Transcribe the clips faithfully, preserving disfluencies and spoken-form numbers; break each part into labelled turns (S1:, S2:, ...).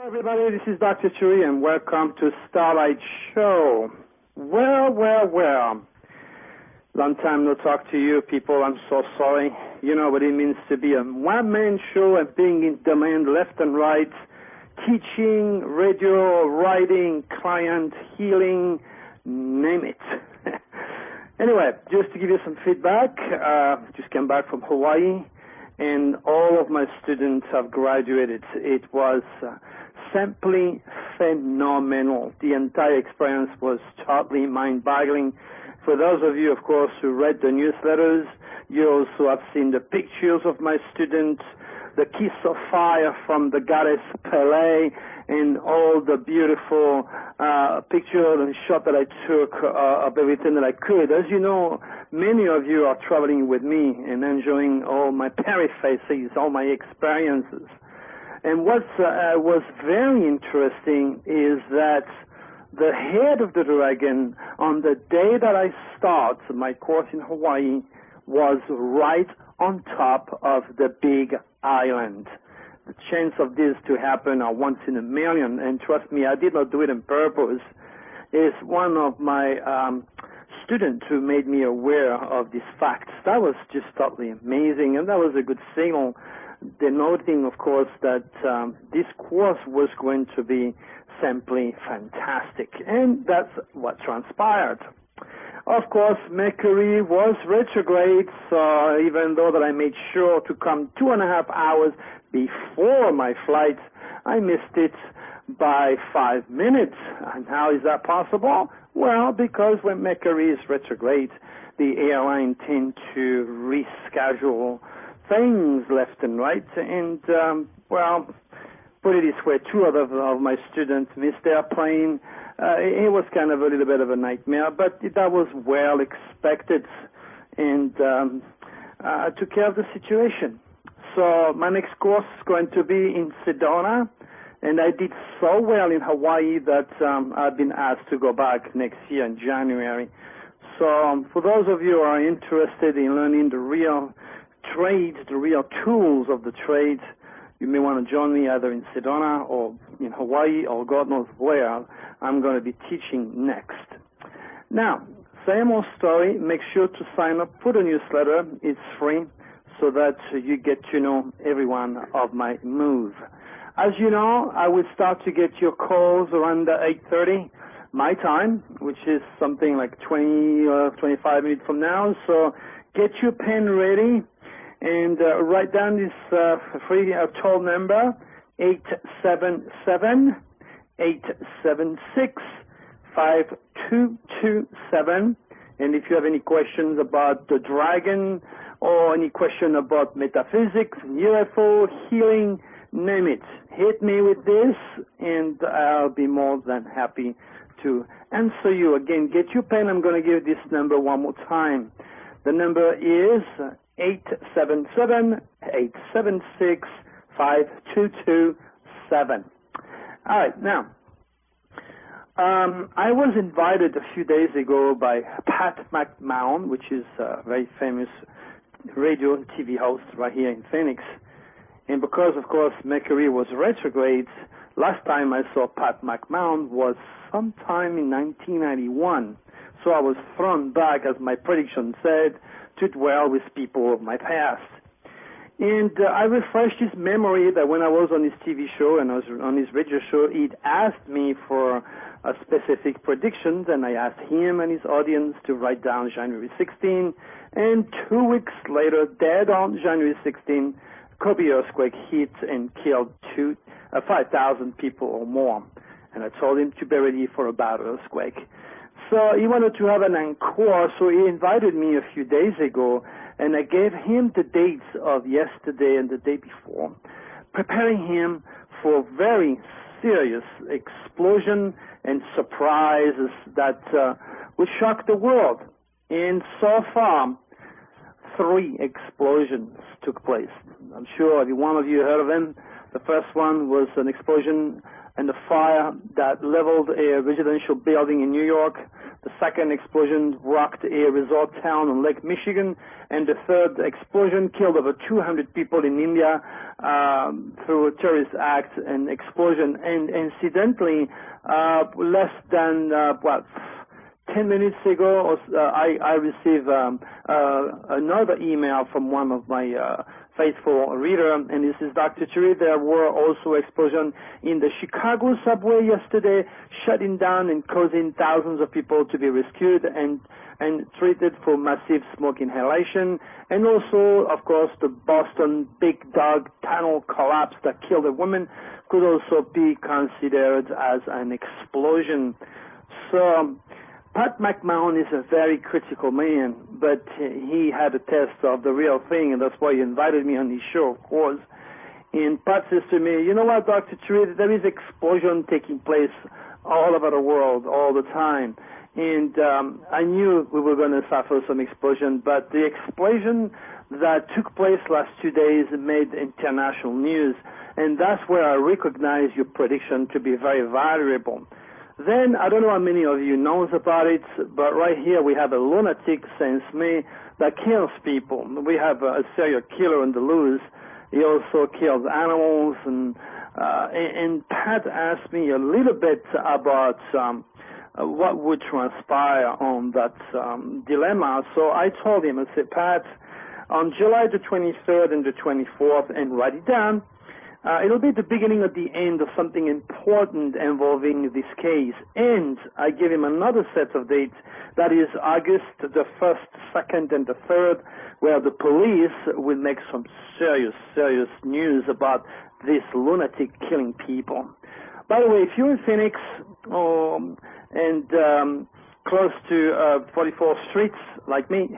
S1: Everybody, this is Doctor Turi, and welcome to Starlight Show. Well, well, well. Long time no talk to you people. I'm so sorry. You know what it means to be a one-man show and being in demand left and right, teaching, radio, writing, client, healing, name it. Anyway, just to give you some feedback, uh, just came back from Hawaii, and all of my students have graduated. It was uh, simply phenomenal. The entire experience was totally mind-boggling. For those of you, of course, who read the newsletters, you also have seen the pictures of my students, the kiss of fire from the goddess Pele, and all the beautiful uh, pictures and shots that I took uh, of everything that I could. As you know, many of you are traveling with me and enjoying all my periphrases, all my experiences. And what uh, was very interesting is that the head of the dragon, on the day that I start my course in Hawaii, was right on top of the big island. The chance of this to happen are once in a million, and trust me, I did not do it on purpose. It's one of my um, students who made me aware of these facts. That was just totally amazing, and that was a good signal, denoting, of course, that um, this course was going to be simply fantastic, and that's what transpired. Of course, Mercury was retrograde, so even though that I made sure to come two and a half hours before my flight, I missed it by five minutes. And how is that possible? Well, because when Mercury is retrograde, the airline tend to reschedule things left and right, and, um, well, put it this way, two other of my students missed their plane. Uh, it was kind of a little bit of a nightmare, but that was well expected, and um, uh, took care of the situation. So my next course is going to be in Sedona, and I did so well in Hawaii that um, I've been asked to go back next year in January. So um, for those of you who are interested in learning the real trades, the real tools of the trade, you may want to join me either in Sedona or in Hawaii or God knows where I'm going to be teaching next. Now, same old story. Make sure to sign up for the newsletter. It's free so that you get to know every one of my moves. As you know, I will start to get your calls around eight thirty my time, which is something like twenty or twenty-five minutes from now. So get your pen ready. And uh, write down this uh, free uh, toll number, eight seven seven, eight seven six, five two two seven. And if you have any questions about the dragon or any question about metaphysics, U F O, healing, name it. Hit me with this, and I'll be more than happy to answer you. Again, get your pen. I'm going to give this number one more time. The number is eight seven seven, eight seven six, five two two seven. All right, now, um, I was invited a few days ago by Pat McMahon, which is a very famous radio and T V host right here in Phoenix. And because, of course, Mercury was retrograde, last time I saw Pat McMahon was sometime in nineteen ninety-one. So I was thrown back, as my prediction said, to dwell with people of my past. And uh, I refreshed his memory that when I was on his T V show and I was on his radio show, he'd asked me for a specific predictions, and I asked him and his audience to write down January sixteenth. And two weeks later, dead on January sixteenth, Kobe earthquake hit and killed two, uh, five thousand people or more. And I told him to be ready for a bad earthquake. So he wanted to have an encore, so he invited me a few days ago, and I gave him the dates of yesterday and the day before, preparing him for very serious explosion and surprises that uh, would shock the world. And so far, three explosions took place. I'm sure every one of you heard of them. The first one was an explosion and a fire that leveled a residential building in New York. The second explosion rocked a resort town on Lake Michigan. And the third explosion killed over two hundred people in India um, through a terrorist act and explosion. And incidentally, uh, less than, uh, what, ten minutes ago, uh, I, I received um, uh, another email from one of my uh, faithful reader, and this is Doctor Turi. There were also explosions in the Chicago subway yesterday, shutting down and causing thousands of people to be rescued and and treated for massive smoke inhalation. And also, of course, the Boston Big Dog tunnel collapse that killed a woman could also be considered as an explosion. So Pat McMahon is a very critical man, but he had a test of the real thing, and that's why he invited me on his show, of course. And Pat says to me, you know what, Doctor Turi, there is explosion taking place all over the world all the time. And um, I knew we were going to suffer some explosion, but the explosion that took place last two days made international news, and that's where I recognize your prediction to be very valuable. Then, I don't know how many of you knows about it, but right here we have a lunatic, since me, that kills people. We have a serial killer on the loose. He also kills animals, and uh, and, and Pat asked me a little bit about um, what would transpire on that um, dilemma. So I told him, I said, Pat, on July the twenty-third and the twenty-fourth, and write it down, Uh, it'll be the beginning of the end of something important involving this case. And I give him another set of dates, that is August the first, second, and the third, where the police will make some serious, serious news about this lunatic killing people. By the way, if you're in Phoenix um, and um, close to uh, forty-fourth Street, like me,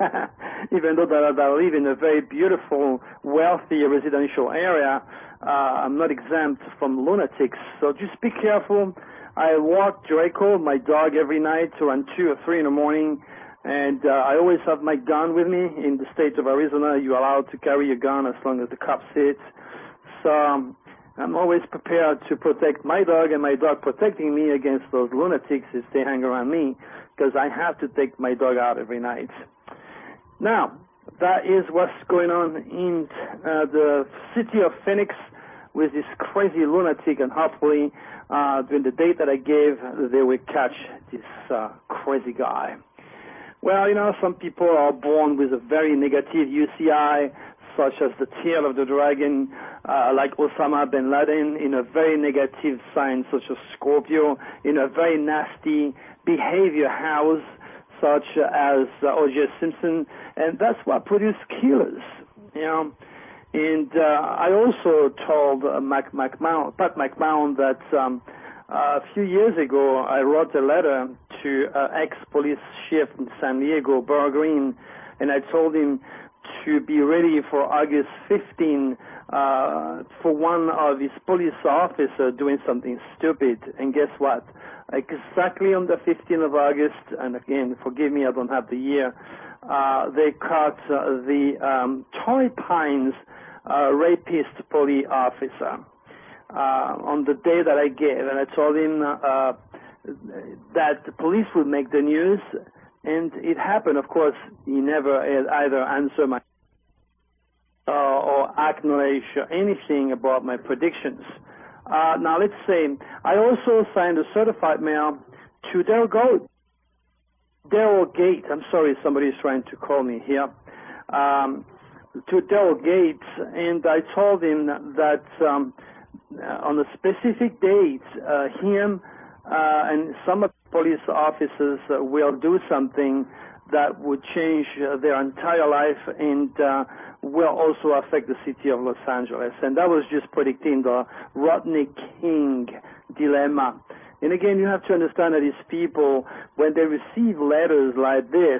S1: even though that I live in a very beautiful, wealthy residential area, uh, I'm not exempt from lunatics. So just be careful. I walk Draco, my dog, every night around two or three in the morning, and uh, I always have my gun with me. In the state of Arizona, you're allowed to carry a gun as long as the cop sits. So um, I'm always prepared to protect my dog and my dog protecting me against those lunatics if they hang around me, because I have to take my dog out every night. Now, that is what's going on in uh, the city of Phoenix with this crazy lunatic, and hopefully uh, during the date that I gave, they will catch this uh, crazy guy. Well, you know, some people are born with a very negative U C I, such as the tail of the dragon, uh, like Osama bin Laden, in a very negative sign, such as Scorpio, in a very nasty behavior house, such as uh, O J Simpson, and that's what produced killers, you know. And uh, I also told uh, Mac McMahon, Pat McMahon that um, uh, a few years ago I wrote a letter to uh, ex-police chief in San Diego, Burr Green, and I told him to be ready for August fifteenth uh, for one of his police officers doing something stupid. And guess what? Exactly on the fifteenth of August, and again, forgive me, I don't have the year, uh, they caught uh, the um, Torrey Pines uh, rapist police officer uh, on the day that I gave. And I told him uh, that the police would make the news, and it happened. Of course, he never either answered my uh, or acknowledged anything about my predictions. Uh, now, let's say, I also signed a certified mail to Daryl Goat. Daryl Gate, I'm sorry, somebody is trying to call me here, um, to Daryl Gates, and I told him that um, on a specific date, uh, him uh, and some of the police officers uh, will do something that would change uh, their entire life and uh, will also affect the city of Los Angeles. And that was just predicting the Rodney King dilemma. And again, you have to understand that these people, when they receive letters like this,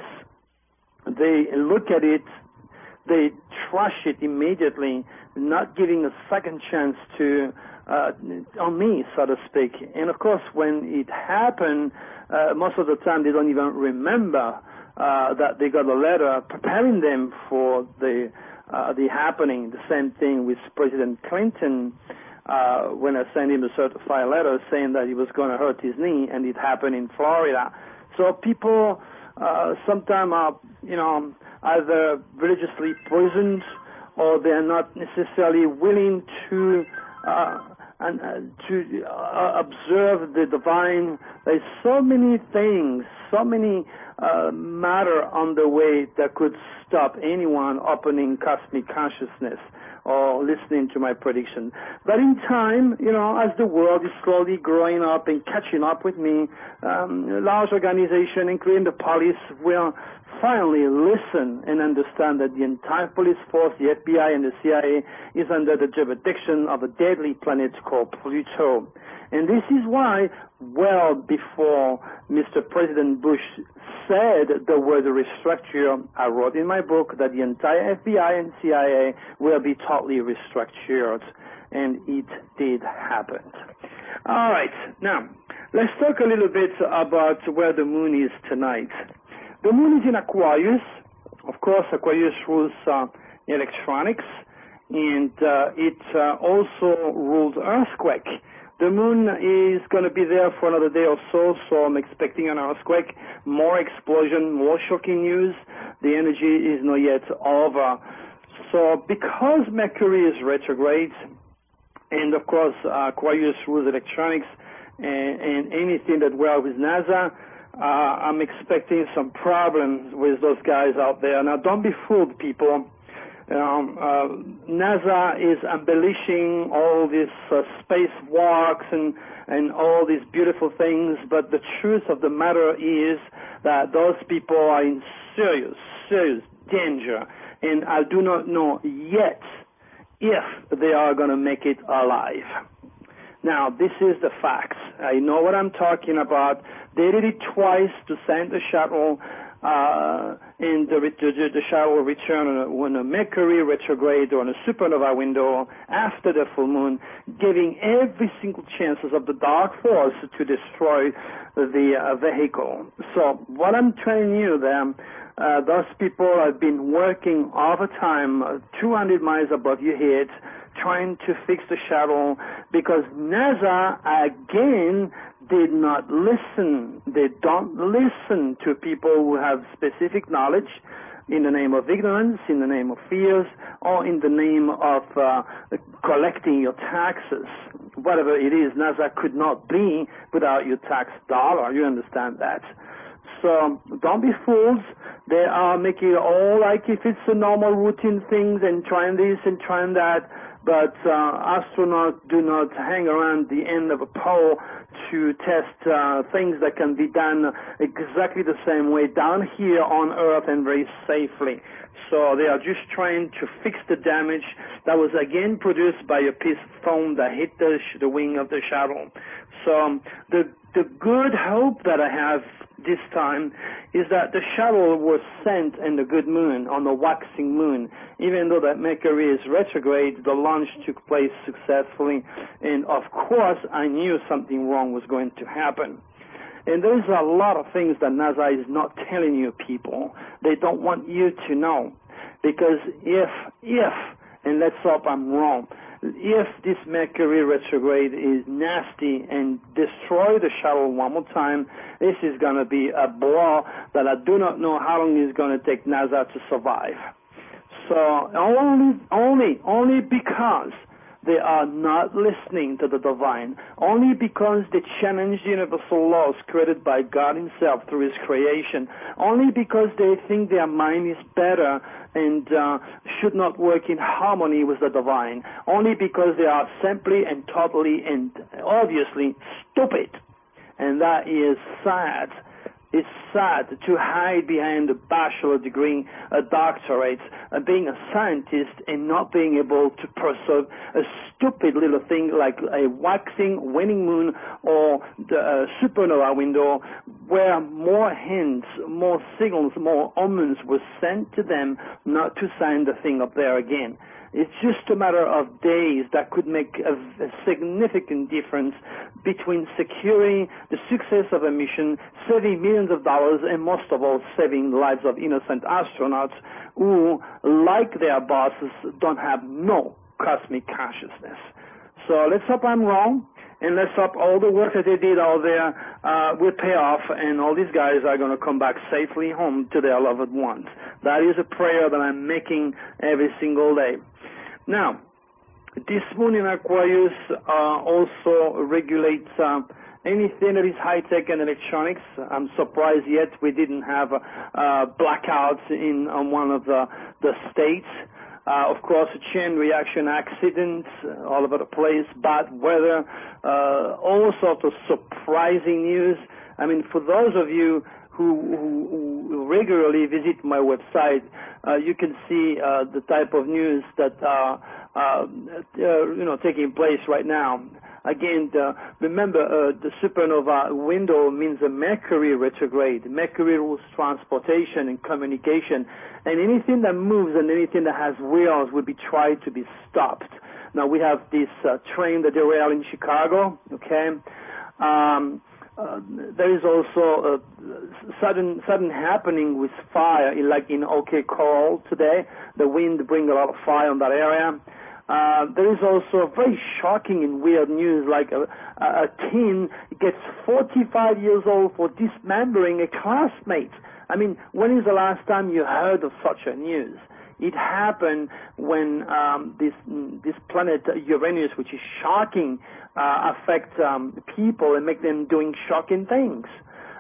S1: they look at it, they trash it immediately, not giving a second chance to uh, on me, so to speak. And of course, when it happened, uh, most of the time they don't even remember uh, that they got a letter preparing them for the uh, the happening. The same thing with President Clinton. Uh, when I sent him a certified letter saying that he was going to hurt his knee, and it happened in Florida. So people uh, sometimes are, you know, either religiously poisoned or they're not necessarily willing to uh, and, uh, to uh, observe the divine. There's so many things, so many uh, matter on the way that could stop anyone opening cosmic consciousness or listening to my prediction. But in time, you know, as the world is slowly growing up and catching up with me, um, large organizations, including the police, will finally listen and understand that the entire police force, the F B I and the C I A, is under the jurisdiction of a deadly planet called Pluto. And this is why, well before Mister President Bush said the word restructure, I wrote in my book that the entire F B I and C I A will be totally restructured. And it did happen. All right, now, let's talk a little bit about where the moon is tonight. The moon is in Aquarius. Of course, Aquarius rules uh, electronics, and uh, it uh, also rules earthquake. The moon is going to be there for another day or so, so I'm expecting an earthquake, more explosion, more shocking news. The energy is not yet over. So because Mercury is retrograde, and of course uh, Aquarius rules electronics and, and anything that works with NASA, uh, I'm expecting some problems with those guys out there. Now, don't be fooled, people. Um, uh, NASA is embellishing all these uh, spacewalks and, and all these beautiful things, but the truth of the matter is that those people are in serious, serious danger, and I do not know yet if they are going to make it alive. Now, this is the facts. I know what I'm talking about. They did it twice to send the shuttle, uh, and the, the, the shuttle will return when a Mercury retrograde or on a supernova window after the full moon, giving every single chances of the dark force to destroy the uh, vehicle. So what I'm telling you then, uh, those people have been working overtime, uh, two hundred miles above your head, trying to fix the shuttle, because NASA, again, did not listen. They don't listen to people who have specific knowledge in the name of ignorance, in the name of fears, or in the name of uh, collecting your taxes. Whatever it is, NASA could not be without your tax dollar. You understand that? So don't be fools. They are making it all like if it's a normal routine things and trying this and trying that. But uh, astronauts do not hang around the end of a pole to test uh, things that can be done exactly the same way down here on Earth and very safely. So they are just trying to fix the damage that was again produced by a piece of foam that hit the, sh the wing of the shuttle. So the the good hope that I have this time is that the shuttle was sent in the good moon, on the waxing moon. Even though that Mercury is retrograde, the launch took place successfully, and of course I knew something wrong was going to happen. And there's a lot of things that NASA is not telling you people. They don't want you to know. Because if, if, and let's hope I'm wrong, if this Mercury retrograde is nasty and destroy the shuttle one more time, this is going to be a blow that I do not know how long it's going to take NASA to survive. So only, only, only because they are not listening to the divine, only because they challenge the universal laws created by God himself through his creation, only because they think their mind is better and uh, should not work in harmony with the divine, only because they are simply and totally and obviously stupid. And that is sad. It's sad to hide behind a bachelor degree, a doctorate, uh, being a scientist and not being able to pursue a stupid little thing like a waxing waning moon or the uh, supernova window, where more hints, more signals, more omens were sent to them not to sign the thing up there again. It's just a matter of days that could make a, a significant difference between securing the success of a mission, saving millions of dollars, and most of all, saving the lives of innocent astronauts who, like their bosses, don't have no cosmic consciousness. So let's hope I'm wrong. And let's hope all the work that they did out there uh, will pay off, and all these guys are going to come back safely home to their loved ones. That is a prayer that I'm making every single day. Now, this moon in Aquarius uh, also regulates uh, anything that is high-tech and electronics. I'm surprised yet we didn't have uh, blackouts in on one of the, the states. Uh, of course, chain reaction accidents uh, all over the place, bad weather, uh, all sorts of surprising news. I mean, for those of you who, who, who regularly visit my website, uh, you can see uh, the type of news that are uh, uh, you know taking place right now. Again, the, remember, uh, the supernova window means a Mercury retrograde. Mercury rules transportation and communication, and anything that moves and anything that has wheels will be tried to be stopped. Now, we have this uh, train that derailed in Chicago, okay? Um, uh, there is also a sudden, sudden happening with fire, like in OK Corral today. The wind brings a lot of fire in that area. Uh, there is also very shocking and weird news, like a, a teen gets forty-five years old for dismembering a classmate. I mean, when is the last time you heard of such a news? It happened when um, this this planet Uranus, which is shocking, uh, affects um, people and make them doing shocking things.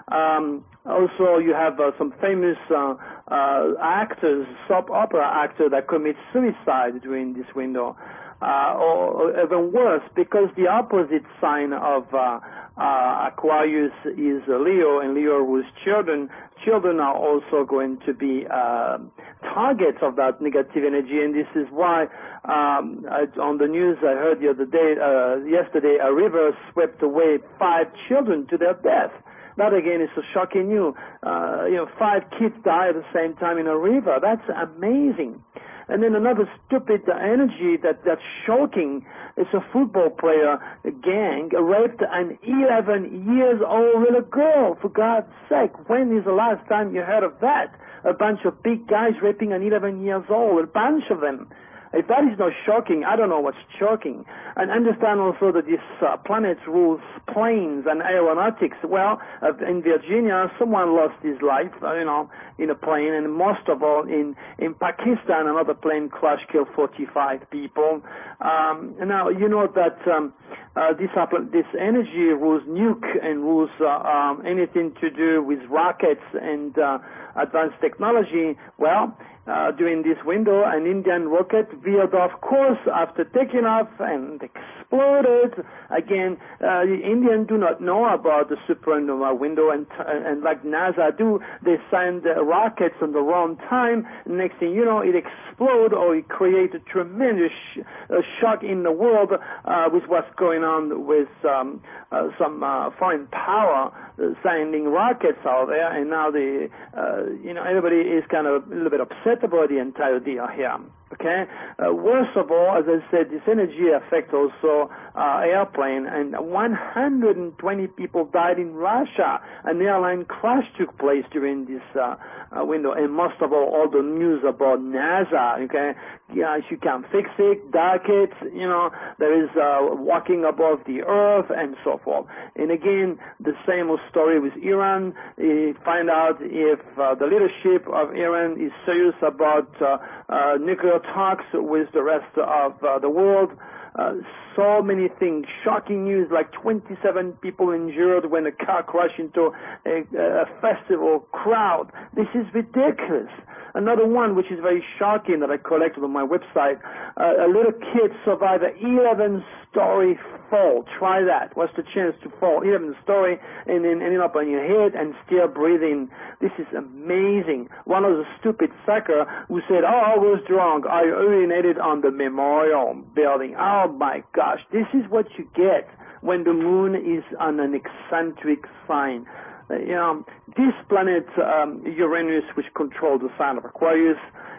S1: Um, also, you have uh, some famous uh, uh, actors, soap opera actor that commit suicide during this window. Uh, or, or even worse, because the opposite sign of uh, uh, Aquarius is uh, Leo, and Leo rules children. Children are also going to be uh, targets of that negative energy, and this is why um, I, on the news I heard the other day, uh, yesterday, a river swept away five children to their death. That again is a shocking news. Uh, you know, five kids die at the same time in a river. That's amazing. And then another stupid energy that, that's shocking is a football player, a gang, raped an eleven years old little girl. For God's sake, when is the last time you heard of that? A bunch of big guys raping an eleven years old, a bunch of them. If that is not shocking, I don't know what's shocking. And understand also that this uh, planet rules planes and aeronautics. Well, uh, in Virginia, someone lost his life, uh, you know, in a plane, and most of all in, in Pakistan, another plane crash killed forty-five people. Um, now, you know that um, uh, this, this energy rules nuke and rules uh, um, anything to do with rockets and uh, advanced technology. Well, Uh, during this window, an Indian rocket veered off course after taking off and exploded. Again, uh, the Indians do not know about the supernova window, and, uh, and like NASA do, they send uh, rockets on the wrong time. Next thing you know, it explodes or it creates a tremendous sh- uh, shock in the world uh, with what's going on with um, uh, some uh, foreign power uh, sending rockets out there, and now the uh, you know everybody is kind of a little bit upset about the entire deal here. Okay. Uh, worst of all, as I said, this energy affects also uh, airplane, and one hundred twenty people died in Russia. An airline crash took place during this uh, uh, window, and most of all, all the news about NASA. Okay, yeah, you can fix it, dark it. You know, there is uh, walking above the earth and so forth. And again, the same old story with Iran. You find out if uh, the leadership of Iran is serious about uh, uh, nuclear talks with the rest of uh, the world. Uh, so many things, shocking news, like twenty-seven people injured when a car crashed into a, a festival crowd. This is ridiculous. Another one, which is very shocking, that I collected on my website, uh, a little kid survived an eleven-story fall. Try that. What's the chance to fall eleven-story and then ending up on your head and still breathing? This is amazing. One of the stupid sucker who said, oh, I was drunk. I urinated on the memorial building. Oh, my gosh. This is what you get when the moon is on an eccentric sign. Uh, you know, this planet, um, Uranus, which controls the sign of Aquarius,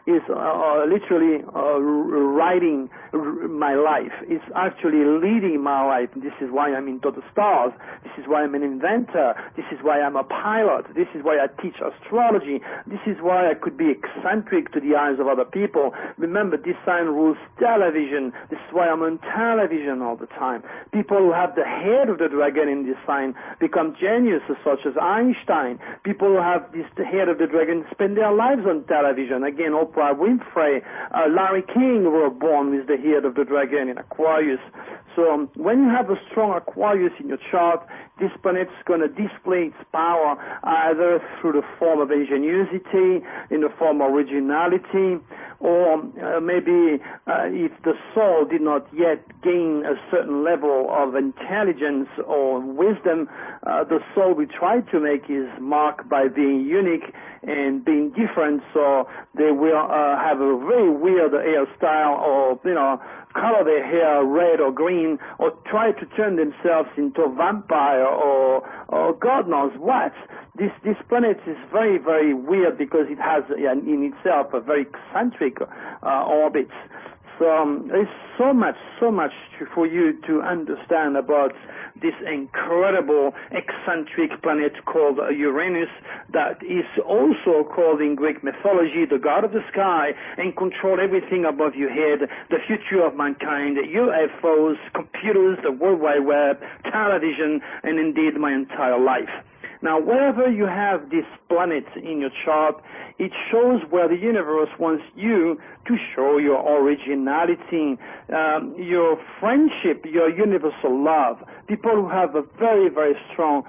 S1: is uh, literally uh, writing my life. It's actually leading my life. This is why I'm into the stars. This is why I'm an inventor. This is why I'm a pilot. This is why I teach astrology. This is why I could be eccentric to the eyes of other people. Remember, this sign rules television. This is why I'm on television all the time. People who have the head of the dragon in this sign become geniuses, such as Einstein. People who have this the head of the dragon spend their lives on television. Again, Oprah Winfrey, uh, Larry King were born with the head of the dragon in Aquarius. So um, when you have a strong Aquarius in your chart, this planet is going to display its power either through the form of ingenuity, in the form of originality, or uh, maybe uh, if the soul did not yet gain a certain level of intelligence or wisdom, uh, the soul we try to make is marked by being unique and being different, so they will uh, have a very weird hairstyle or, you know, color their hair red or green, or try to turn themselves into a vampire or, or God knows what. This, this planet is very, very weird because it has in itself a very eccentric uh, orbit. So um, there's so much, so much to, for you to understand about this incredible eccentric planet called Uranus, that is also called in Greek mythology the god of the sky and control everything above your head, the future of mankind, U F Os, computers, the World Wide Web, television, and indeed my entire life. Now, wherever you have this planet in your chart, it shows where the universe wants you to show your originality, um, your friendship, your universal love. People who have a very, very strong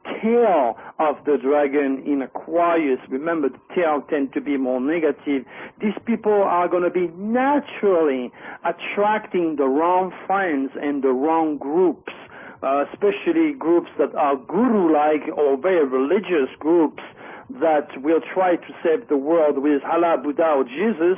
S1: tail of the dragon in Aquarius, remember the tail tend to be more negative. These people are going to be naturally attracting the wrong friends and the wrong groups. Uh, especially groups that are guru-like or very religious groups that will try to save the world with Allah, Buddha, or Jesus,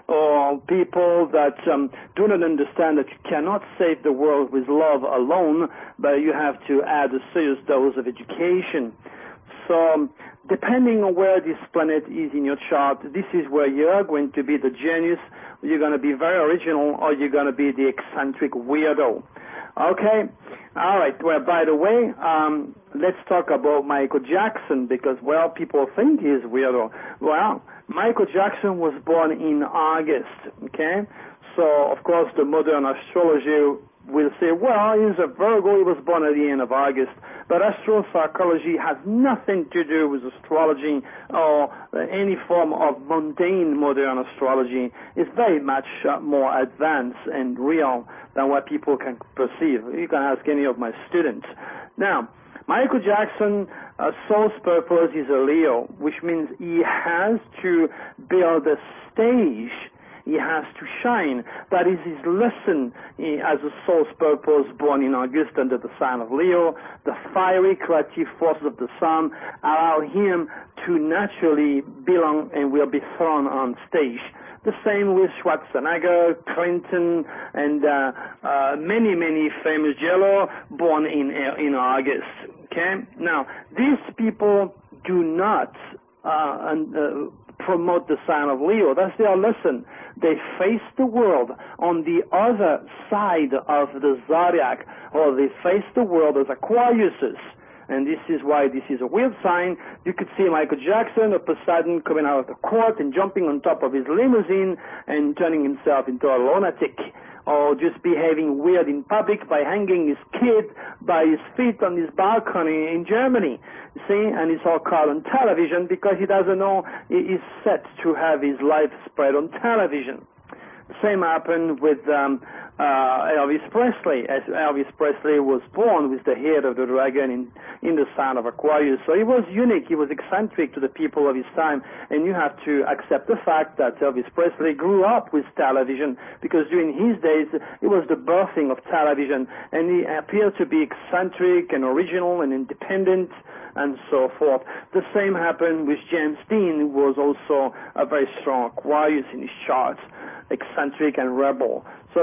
S1: or people that um, do not understand that you cannot save the world with love alone, but you have to add a serious dose of education. So, um, depending on where this planet is in your chart, this is where you're going to be the genius, you're going to be very original, or you're going to be the eccentric weirdo. Okay? All right. Well, by the way, um, let's talk about Michael Jackson because, well, people think he's weirdo. Well, Michael Jackson was born in August, okay? So, of course, the modern astrology will say, well, he's a Virgo, he was born at the end of August. But astropsychology has nothing to do with astrology or any form of mundane modern astrology. It's very much uh, more advanced and real than what people can perceive. You can ask any of my students. Now, Michael Jackson, uh, soul's purpose is a Leo, which means he has to build a stage. He has to shine. That is his lesson he, as a soul's purpose, born in August under the sign of Leo. The fiery creative forces of the sun allow him to naturally belong and will be thrown on stage. The same with Schwarzenegger, Clinton, and uh, uh, many, many famous Jello born in in August. Okay? Now, these people do not uh, and, uh, promote the sign of Leo. That's their lesson. They face the world on the other side of the zodiac, or they face the world as Aquariuses. And this is why this is a weird sign. You could see Michael Jackson, all of a sudden, coming out of the court and jumping on top of his limousine and turning himself into a lunatic, or just behaving weird in public by hanging his kid by his feet on his balcony in Germany. You see, and it's all caught on television because he doesn't know he is set to have his life spread on television. The same happened with um, uh, Elvis Presley. As Elvis Presley was born with the head of the dragon in, in the sign of Aquarius. So he was unique, he was eccentric to the people of his time, and you have to accept the fact that Elvis Presley grew up with television, because during his days it was the birthing of television, and he appeared to be eccentric and original and independent and so forth. The same happened with James Dean, who was also a very strong Aquarius in his charts, eccentric and rebel. So there's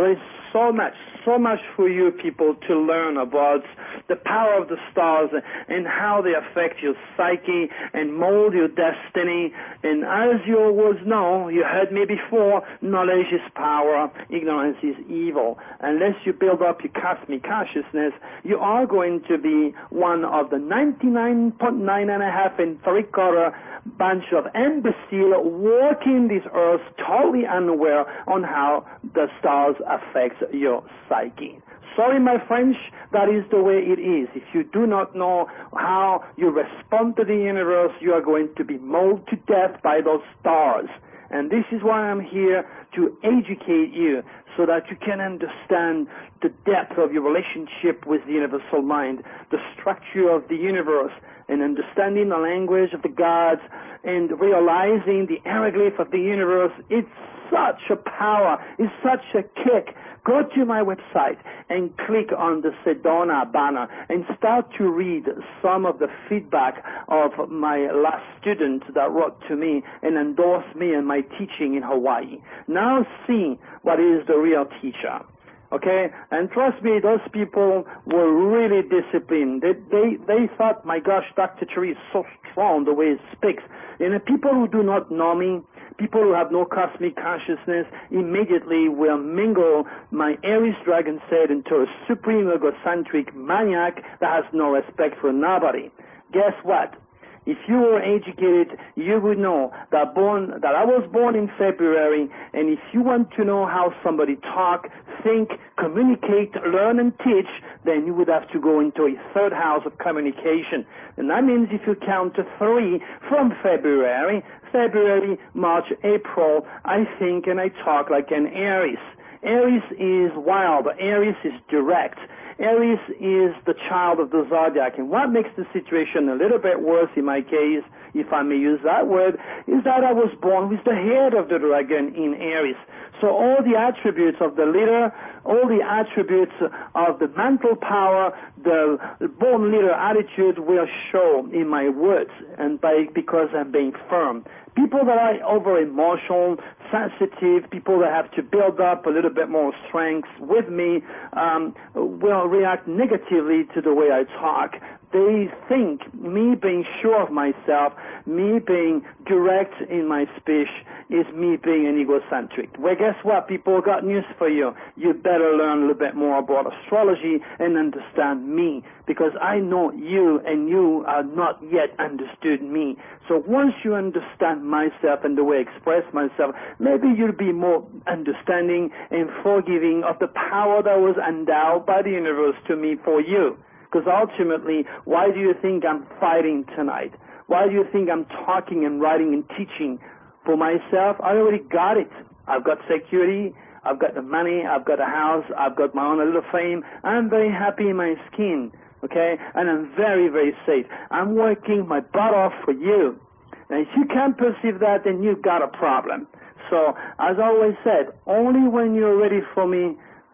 S1: so much, so much for you people to learn about the power of the stars and how they affect your psyche and mold your destiny. And as you always know, you heard me before, knowledge is power, ignorance is evil. Unless you build up your cosmic consciousness, you are going to be one of the ninety-nine point nine and a half and three quarter bunch of imbeciles walking this earth totally unaware on how the stars affect your psyche. Sorry, my French, that is the way it is. If you do not know how you respond to the universe, you are going to be mauled to death by those stars. And this is why I'm here, to educate you so that you can understand the depth of your relationship with the universal mind, the structure of the universe, and understanding the language of the gods, and realizing the hieroglyph of the universe. It's such a power, it's such a kick. Go to my website and click on the Sedona banner and start to read some of the feedback of my last student that wrote to me and endorsed me and my teaching in Hawaii. Now see what is the real teacher. Okay? And trust me, those people were really disciplined. They, they, they thought, my gosh, Doctor Cherry is so strong the way he speaks. And the people who do not know me, people who have no cosmic consciousness, immediately will mingle my Aries dragon set into a supreme egocentric maniac that has no respect for nobody. Guess what? If you were educated, you would know that born that I was born in February, and if you want to know how somebody talk, think, communicate, learn, and teach, then you would have to go into a third house of communication. And that means if you count to three from February, February, March, April, I think and I talk like an Aries. Aries is wild. Aries is direct. Aries is the child of the zodiac. And what makes the situation a little bit worse in my case, if I may use that word, is that I was born with the head of the dragon in Aries. So all the attributes of the leader, all the attributes of the mental power, the born leader attitude will show in my words, and by because I'm being firm. People that are over emotional, sensitive, people that have to build up a little bit more strength with me um, will react negatively to the way I talk. They think me being sure of myself, me being direct in my speech, is me being an egocentric. Well, guess what, people? Got news for you. You better learn a little bit more about astrology and understand me, because I know you and you are not yet understood me. So once you understand myself and the way I express myself, maybe you'll be more understanding and forgiving of the power that was endowed by the universe to me for you. Because ultimately, why do you think I'm fighting tonight? Why do you think I'm talking and writing and teaching? For myself, I already got it. I've got security, I've got the money, I've got a house, I've got my own little fame. I'm very happy in my skin, okay? And I'm very, very safe. I'm working my butt off for you. And if you can't perceive that, then you've got a problem. So, as I always said, only when you're ready for me,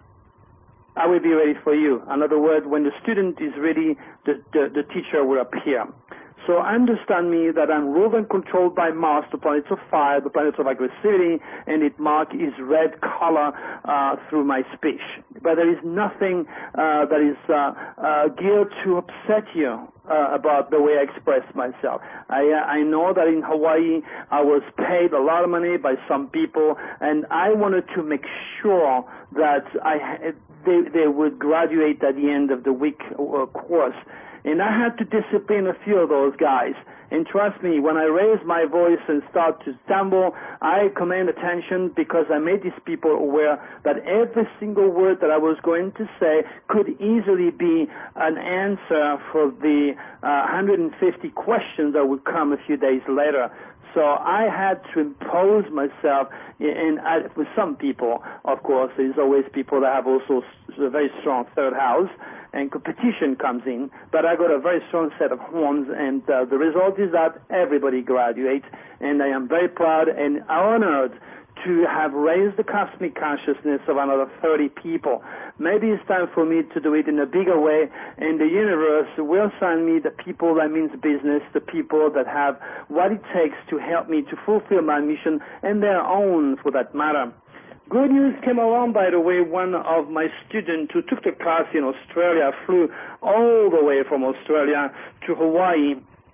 S1: I will be ready for you. In other words, when the student is ready, the, the, the teacher will appear. So understand me that I'm ruled and controlled by Mars, the planet of fire, the planet of aggressivity, and it marks its red color uh, through my speech. But there is nothing uh, that is uh, uh, geared to upset you uh, about the way I express myself. I, uh, I know that in Hawaii I was paid a lot of money by some people, and I wanted to make sure that I they, they would graduate at the end of the week uh, course. And I had to discipline a few of those guys. And trust me, when I raise my voice and start to stumble, I command attention because I made these people aware that every single word that I was going to say could easily be an answer for the uh, one hundred fifty questions that would come a few days later. So I had to impose myself, and with some people, of course, there's always people that have also a very strong third house, and competition comes in, but I got a very strong set of horns, and uh, the result is that everybody graduates, and I am very proud and honored to have raised the cosmic consciousness of another thirty people. Maybe it's time for me to do it in a bigger way, and the universe will send me the people that means business, the people that have what it takes to help me to fulfill my mission, and their own, for that matter. Good news came along, by the way. One of my students who took the class in Australia flew all the way from Australia to Hawaii.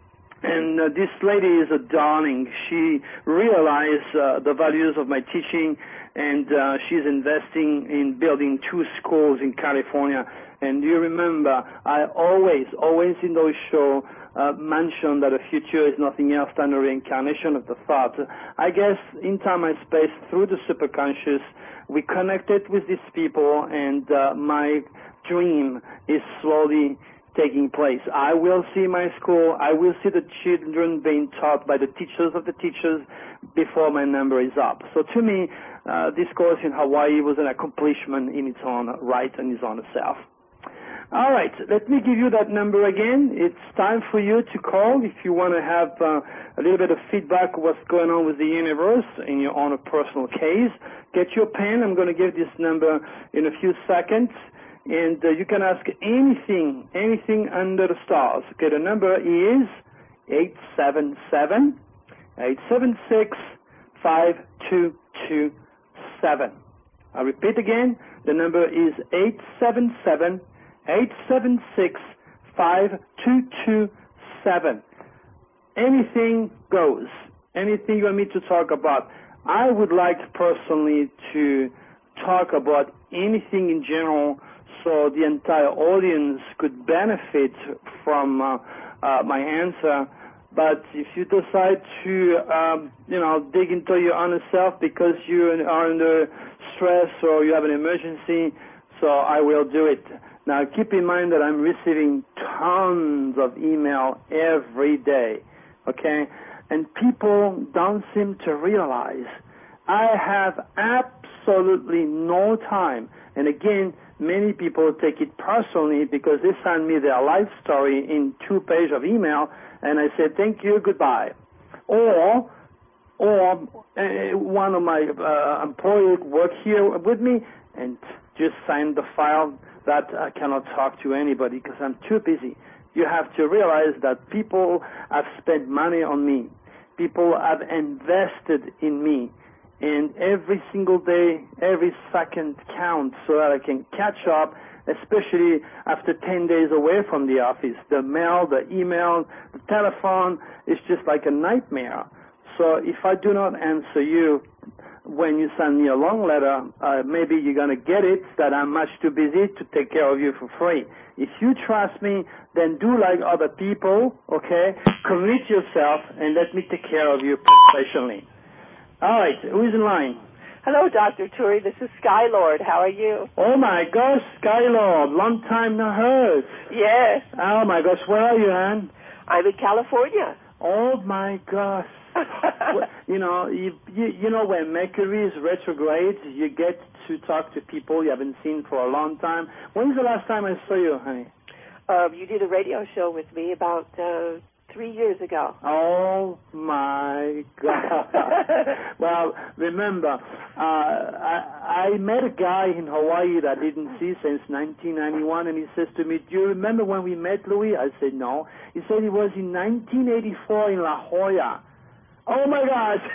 S1: And uh, this lady is a darling. She realized uh, the values of my teaching, and uh, she's investing in building two schools in California. And you remember, I always, always in those shows uh, mention that the future is nothing else than a reincarnation of the thought. I guess in time and space, through the superconscious, we connected with these people, and uh, my dream is slowly taking place. I will see my school. I will see the children being taught by the teachers of the teachers before my number is up. So to me, uh, this course in Hawaii was an accomplishment in its own right and its own self. All right, let me give you that number again. It's time for you to call if you want to have uh, a little bit of feedback of what's going on with the universe in your own personal case. Get your pen. I'm going to give this number in a few seconds. And uh, you can ask anything, anything under the stars. Okay, the number is eight seven seven, eight seven six, five two two seven. I repeat again, the number is eight seven seven, eight seven six, five two two seven. Anything goes. Anything you want me to talk about. I would like personally to talk about anything in general, so the entire audience could benefit from uh, uh, my answer. But if you decide to, um, you know, dig into your own self because you are under stress or you have an emergency, so I will do it. Now, keep in mind that I'm receiving tons of email every day, okay? And people don't seem to realize I have absolutely no time. And again, many people take it personally because they send me their life story in two pages of email, and I say, thank you, goodbye. Or, or uh, one of my uh, employees work here with me and just signed the file that I cannot talk to anybody because I'm too busy. You have to realize that people have spent money on me. People have invested in me. And every single day, every second counts so that I can catch up, especially after ten days away from the office. The mail, the email, the telephone is just like a nightmare. So if I do not answer you when you send me a long letter, uh, maybe you're going to get it that I'm much too busy to take care of you for free. If you trust me, then do like other people, okay? Commit yourself and let me take care of you professionally. All right, who's in line?
S2: Hello, Doctor Turi. This is Skylord. How are you?
S1: Oh, my gosh, Skylord. Long time no heard.
S2: Yes.
S1: Oh, my gosh. Where are you, Ann?
S2: I'm in California.
S1: Oh, my gosh. Well, you know, you, you, you know, when Mercury is retrograde, you get to talk to people you haven't seen for a long time. When's the last time I saw you, honey?
S2: Um, you did a radio show with me about... Uh, Three years ago.
S1: Oh, my God. Well, remember, uh, I, I met a guy in Hawaii that I didn't see since nineteen ninety-one, and he says to me, do you remember when we met, Louis? I said, no. He said it was in nineteen eighty-four in La Jolla. Oh, my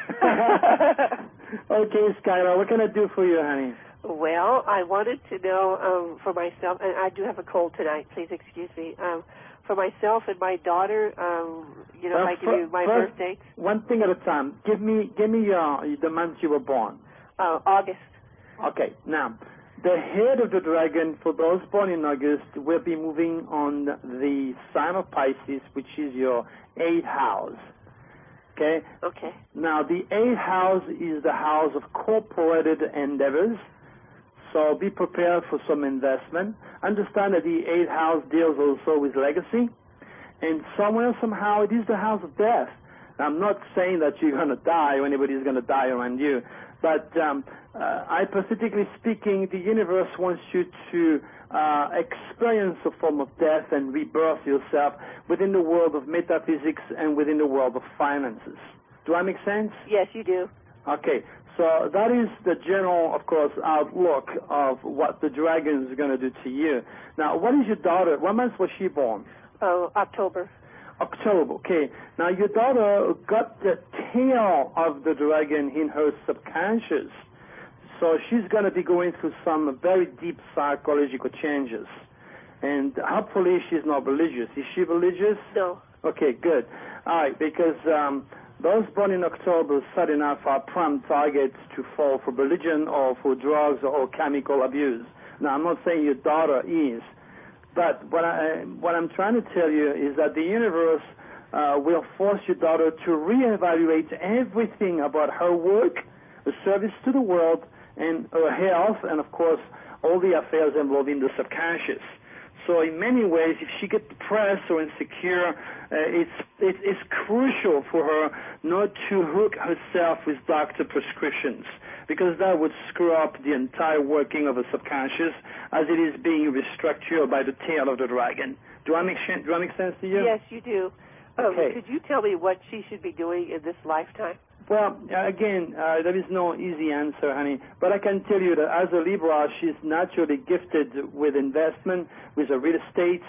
S1: gosh. Okay, Skylar, what can I do for you, honey?
S2: Well, I wanted to know um, for myself, and I do have a cold tonight. Please excuse me. Um, For myself and my daughter, um, you know,
S1: well,
S2: if I give you my
S1: first,
S2: birth dates.
S1: One thing at a time. Give me, give me uh, the month you were born.
S2: Uh, August.
S1: Okay. Now, the head of the dragon for those born in August will be moving on the sign of Pisces, which is your eighth house. Okay.
S2: Okay.
S1: Now, the eighth house is the house of corporate endeavors. So be prepared for some investment. Understand that the eighth house deals also with legacy. And somewhere, somehow, it is the house of death. I'm not saying that you're going to die or anybody's going to die around you. But um, uh, hypothetically speaking, the universe wants you to uh, experience a form of death and rebirth yourself within the world of metaphysics and within the world of finances. Do I make sense?
S2: Yes, you do.
S1: Okay. So that is the general, of course, outlook of what the dragon is going to do to you. Now, what is your daughter? What month was she born?
S2: Oh, October.
S1: October, okay. Now, your daughter got the tail of the dragon in her subconscious. So she's going to be going through some very deep psychological changes. And hopefully she's not religious. Is she religious?
S2: No.
S1: Okay, good. All right, because um, those born in October, sudden enough, are prime targets to fall for religion or for drugs or chemical abuse. Now, I'm not saying your daughter is, but what, I, what I'm trying to tell you is that the universe uh, will force your daughter to reevaluate everything about her work, the service to the world, and her health, and, of course, all the affairs involving the subconscious. So in many ways, if she gets depressed or insecure, uh, it's, it, it's crucial for her not to hook herself with doctor prescriptions, because that would screw up the entire working of her subconscious as it is being restructured by the tail of the dragon. Do I make, do I make sense to you?
S2: Yes, you do.
S1: Okay.
S2: Um, could you tell me what she should be doing in this lifetime?
S1: Well, again, uh, there is no easy answer, honey. But I can tell you that as a Libra, she's naturally gifted with investment, with a real estate.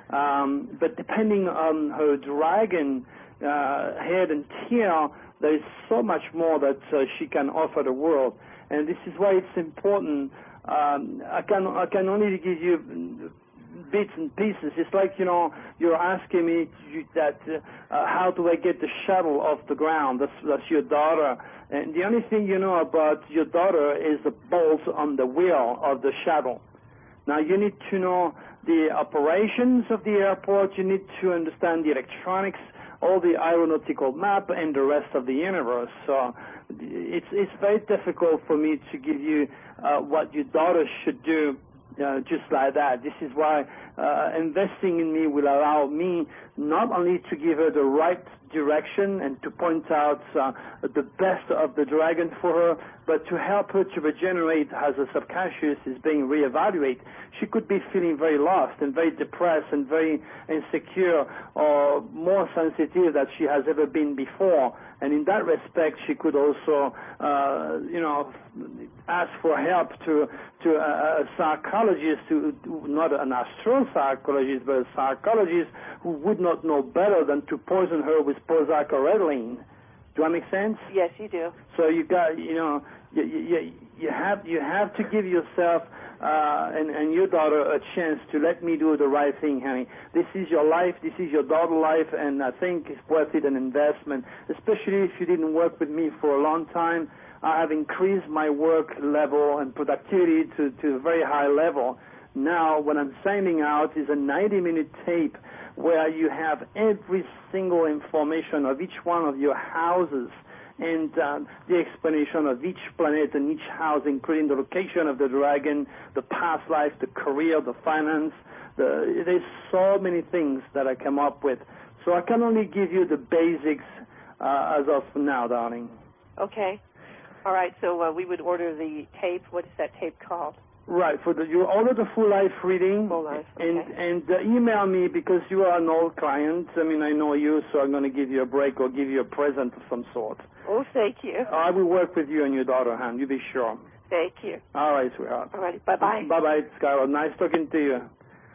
S1: Um, but depending on her dragon uh, head and tail, there is so much more that uh, she can offer the world. And this is why it's important. Um, I can I can only give you bits and pieces. It's like, you know, you're asking me to, that uh, uh, how do I get the shuttle off the ground? That's, that's your daughter. And the only thing you know about your daughter is the bolts on the wheel of the shuttle. Now, you need to know the operations of the airport. You need to understand the electronics, all the aeronautical map, and the rest of the universe. So it's, it's very difficult for me to give you uh, what your daughter should do Uh, just like that. This is why uh, investing in me will allow me not only to give her the right direction and to point out uh, the best of the dragon for her, but to help her to regenerate as her subconscious is being reevaluated. She could be feeling very lost and very depressed and very insecure or more sensitive than she has ever been before. And in that respect, she could also, uh, you know, ask for help to to a, a psychologist, to, not an astropsychologist, but a psychologist who would not know better than to poison her with Prozac or Ritalin. Do that make sense?
S2: Yes, you do.
S1: So you got, you know, you you, you have you have to give yourself uh, and and your daughter a chance to let me do the right thing, honey. This is your life. This is your daughter's life, and I think it's worth it an investment, especially if you didn't work with me for a long time. I have increased my work level and productivity to, to a very high level. Now, what I'm sending out is a ninety-minute tape where you have every single information of each one of your houses and uh, the explanation of each planet and each house, including the location of the dragon, the past life, the career, the finance. The, there's so many things that I come up with. So I can only give you the basics uh, as of now, darling.
S2: Okay. All right, so uh, we would order the tape. What is that tape called?
S1: Right, for the, you order the full life reading,
S2: full life, okay.
S1: and and uh, email me because you are an old client. I mean, I know you, so I'm going to give you a break or give you a present of some sort.
S2: Oh, thank you.
S1: I will work with you and your daughter, Han. You be sure.
S2: Thank you.
S1: All right, sweetheart.
S2: All right, bye-bye.
S1: Bye-bye, Skylar. Nice talking to you.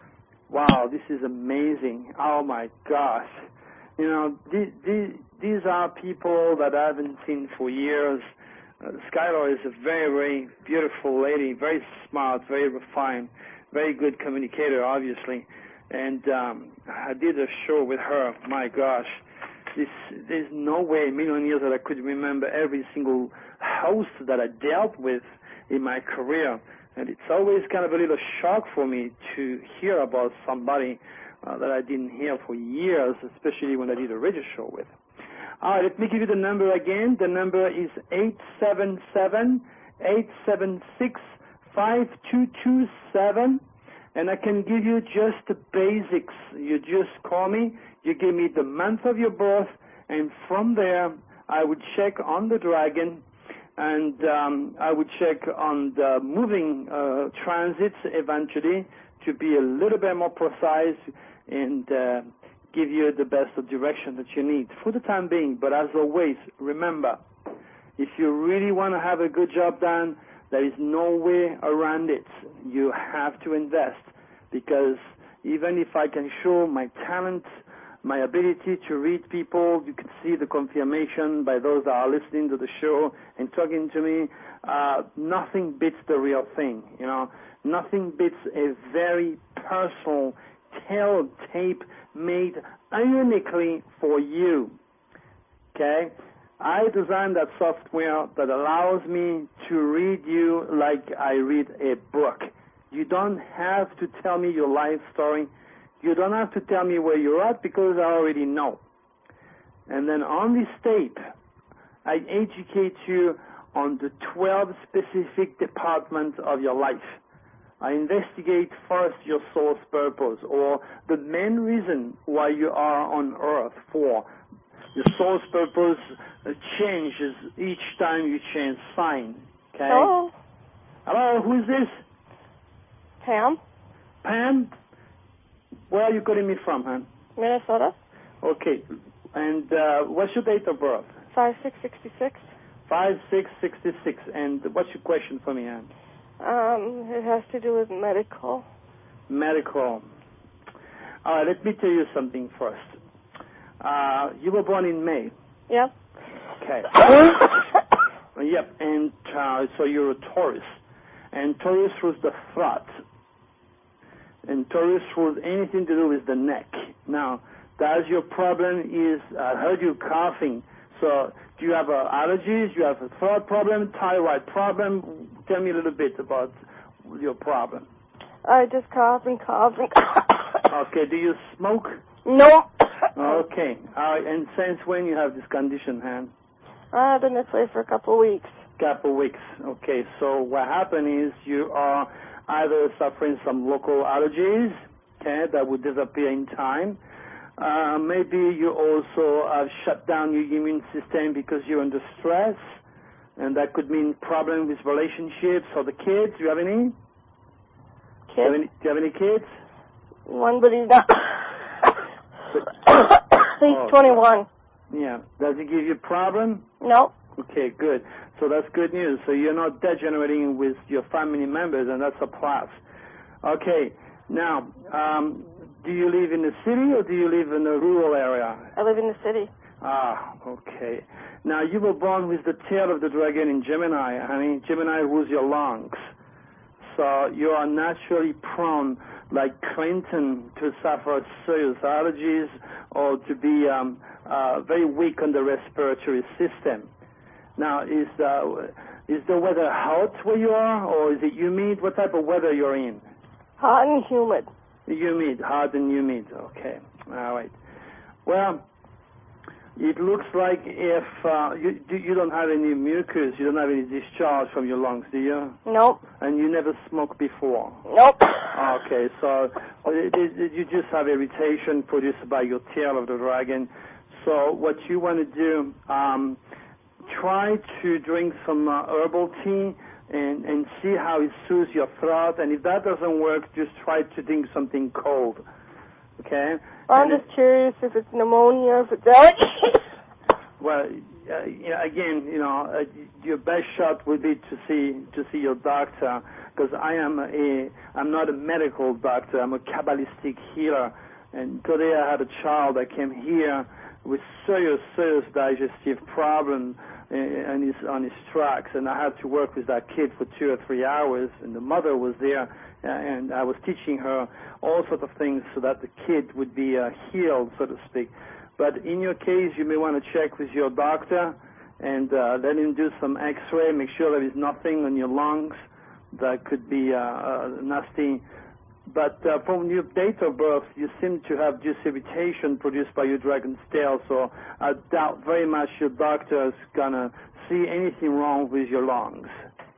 S1: Wow, this is amazing. Oh, my gosh. You know, these, these, these are people that I haven't seen for years. Uh, Skylar is a very, very beautiful lady, very smart, very refined, very good communicator, obviously. And um, I did a show with her. My gosh, this, there's no way in a million years that I could remember every single host that I dealt with in my career. And it's always kind of a little shock for me to hear about somebody uh, that I didn't hear for years, especially when I did a radio show with. All right, let me give you the number again. The number is eight seven seven, eight seven six, five two two seven, and I can give you just the basics. You just call me, you give me the month of your birth, and from there I would check on the dragon, and um, I would check on the moving uh, transits eventually to be a little bit more precise and uh, give you the best direction that you need for the time being. But as always, remember, if you really want to have a good job done, there is no way around it. You have to invest, because even if I can show my talent my ability to read people. You can see the confirmation by those that are listening to the show and talking to me. Uh, nothing beats the real thing, you know. Nothing beats a very personal tailored tape made uniquely for you. Okay? I designed that software that allows me to read you like I read a book. You don't have to tell me your life story. You don't have to tell me where you're at because I already know. And then on this tape, I educate you on the twelve specific departments of your life. I investigate first your soul's purpose, or the main reason why you are on earth for. The soul's purpose changes each time you change sign. Okay?
S3: Hello?
S1: Hello, who is this?
S3: Pam?
S1: Pam? Where are you calling me from, hon?
S3: Minnesota?
S1: Okay. And uh, what's your date of birth?
S3: five six sixty-six.
S1: five six sixty-six. And what's your question for me, hon?
S3: Um, it has to do with medical.
S1: Medical. All right, let me tell you something first. Uh, you were born in May.
S3: Yep.
S1: Okay. Yep, and uh, so you're a Taurus. And Taurus rules the throat. And Taurus rules anything to do with the neck. Now, that's your problem is, I heard you coughing. So, do you have uh, allergies? Do you have a throat problem, thyroid problem? Tell me a little bit about your problem.
S3: I just cough and cough and cough.
S1: Okay, do you smoke?
S3: No.
S1: Okay. Uh, and since when you have this condition, Han?
S3: I've been this way for a couple of weeks.
S1: Couple weeks. Okay, so what happened is you are either suffering some local allergies, okay, that would disappear in time. Uh, maybe you also have shut down your immune system because you're under stress, and that could mean problems with relationships or the kids. Do you have any?
S3: Kids?
S1: Do you have any, do you have any kids?
S3: One, but he's not. He's
S1: Oh,
S3: twenty-one.
S1: Yeah. Does it give you a problem?
S3: No.
S1: Okay, good. So that's good news. So you're not degenerating with your family members, and that's a plus. Okay. Now, um, do you live in the city or do you live in a rural area?
S3: I live in the city.
S1: Ah, okay. Now, you were born with the tail of the dragon in Gemini, honey. Gemini rules your lungs. So you are naturally prone, like Clinton, to suffer serious allergies or to be um, uh, very weak on the respiratory system. Now, is the, is the weather hot where you are, or is it humid? What type of weather you're in?
S3: Hot and humid.
S1: Humid, hot and humid. Okay, all right. Well, it looks like if uh, you you don't have any mucus, you don't have any discharge from your lungs, do you?
S3: Nope.
S1: And you never smoked before?
S3: Nope.
S1: Okay, so it, it, you just have irritation produced by your tail of the dragon. So what you want to do, um, try to drink some uh, herbal tea and, and see how it soothes your throat. And if that doesn't work, just try to drink something cold. Okay?
S3: Well, I'm
S1: and
S3: just it, curious if it's pneumonia, if it's allergies.
S1: Well, uh, yeah, again, you know, uh, your best shot would be to see to see your doctor, because I am a I'm not a medical doctor. I'm a Kabbalistic healer. And today I had a child that came here with serious, serious digestive problem on his on his tracks, and I had to work with that kid for two or three hours. And the mother was there, and I was teaching her all sorts of things so that the kid would be uh, healed, so to speak. But in your case, you may want to check with your doctor and uh, let him do some X-ray, make sure there is nothing on your lungs that could be uh, uh, nasty. But uh, from your date of birth, you seem to have just irritation produced by your dragon's tail, so I doubt very much your doctor is going to see anything wrong with your lungs.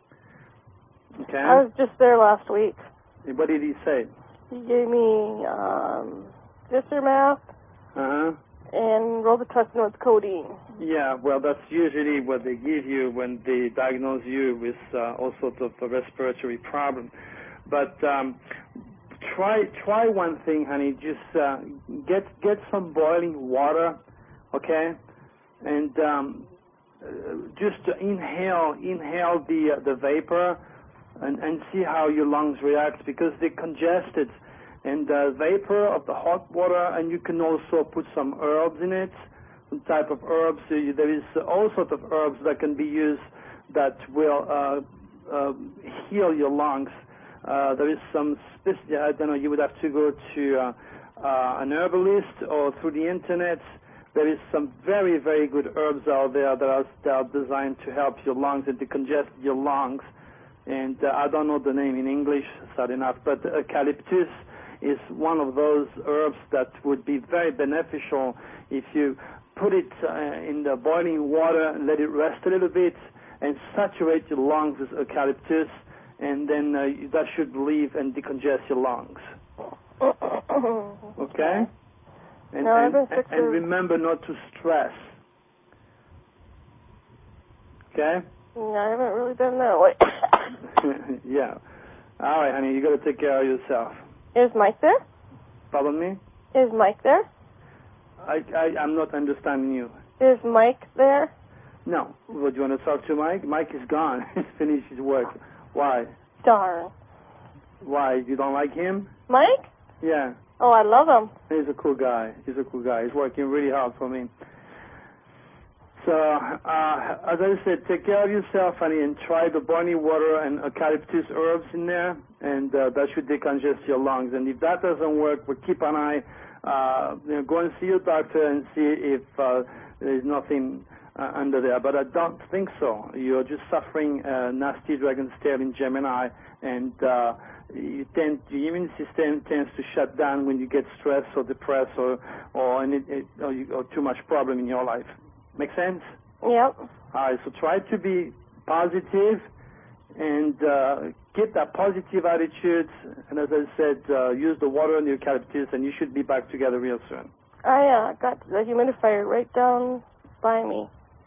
S1: Okay?
S3: I was just there last week.
S1: What did he say?
S3: He gave me um, Zithromath.
S1: Uh-huh.
S3: And robitussin with codeine.
S1: Yeah, well, that's usually what they give you when they diagnose you with uh, all sorts of uh, respiratory problems. But um, try try one thing, honey. Just uh, get get some boiling water, okay, and um, uh, just inhale inhale the uh, the vapor, and, and see how your lungs react, because they're congested. and the vapor of the hot water, and you can also put some herbs in it, some type of herbs. There is all sorts of herbs that can be used that will uh, uh, heal your lungs. Uh, there is some, speci- I don't know, you would have to go to uh, uh, an herbalist or through the internet. There is some very, very good herbs out there that are, that are designed to help your lungs and decongest your lungs. And uh, I don't know the name in English, sad enough, but eucalyptus is one of those herbs that would be very beneficial if you put it uh, in the boiling water and let it rest a little bit and saturate your lungs with eucalyptus, and then uh, that should relieve and decongest your lungs. Okay? And,
S3: no,
S1: and,
S3: and,
S1: and remember not to stress. Okay?
S3: Yeah, I haven't really been that way.
S1: Yeah. All right, honey, you got to take care of yourself.
S3: Is Mike there?
S1: Pardon me?
S3: Is Mike there?
S1: I, I, I'm not understanding you.
S3: Is Mike there?
S1: No. Would you want to talk to Mike? Mike is gone. He's finished his work. Why?
S3: Darn.
S1: Why? You don't like him?
S3: Mike?
S1: Yeah.
S3: Oh, I love him.
S1: He's a cool guy. He's a cool guy. He's working really hard for me. So, uh, as I said, take care of yourself, honey, and try the boiling water and eucalyptus herbs in there, and uh, that should decongest your lungs. And if that doesn't work, we'll keep an eye. Uh, you know, go and see your doctor and see if uh, there's nothing uh, under there. But I don't think so. You're just suffering a nasty dragon's tail in Gemini, and uh, you tend, your immune system tends to shut down when you get stressed or depressed or or, any, or, you, or too much problem in your life. Make sense?
S3: Yep.
S1: All right, so try to be positive and uh, get that positive attitude. And as I said, uh, use the water and the eucalyptus, and you should be back together real soon.
S3: I uh, got the humidifier right down by me.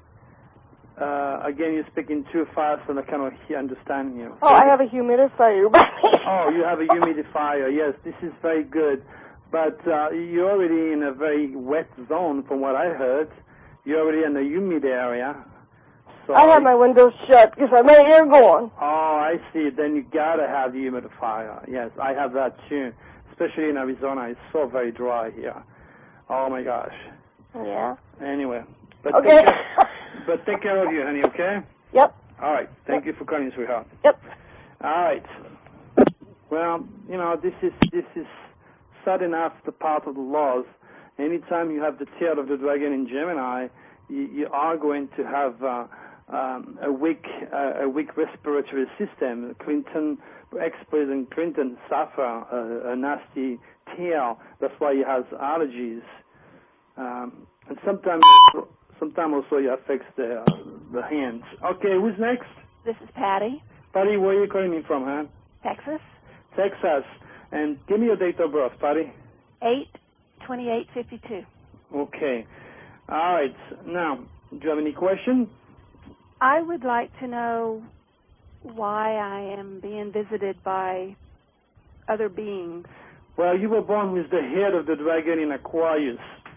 S1: Uh, again, you're speaking too fast, and I cannot hear, understand you.
S3: Oh, I have a humidifier by me.
S1: Oh, you have a humidifier. Yes, this is very good. But uh, you're already in a very wet zone, from what I heard. You're already in the humid area. So
S3: I have my windows shut because I my air going.
S1: Oh, I see. Then you gotta have the humidifier. Yes, I have that too. Especially in Arizona, it's so very dry here. Oh my gosh.
S3: Yeah.
S1: Anyway, but
S3: Okay.
S1: take care, but take care of you, honey. Okay.
S3: Yep.
S1: All right. Thank
S3: Yep.
S1: you for calling, sweetheart.
S3: Yep.
S1: All right. Well, you know, this is this is sad enough. The part of the laws. Anytime you have the tail of the dragon in Gemini, you, you are going to have uh, um, a weak uh, a weak respiratory system. Clinton, ex-President Clinton, suffered a, a nasty tail. That's why he has allergies. Um, and sometimes sometimes also it affects the uh, the hands. Okay, who's next?
S2: This is Patty,
S1: Patty, where are you calling me from, huh?
S2: Texas,
S1: Texas. And give me your date of birth, Patty.
S2: eight twenty-eight fifty-two.
S1: Okay. All right. Now, do you have any question?
S4: I would like to know why I am being visited by other beings.
S1: Well, you were born with the head of the dragon in Aquarius.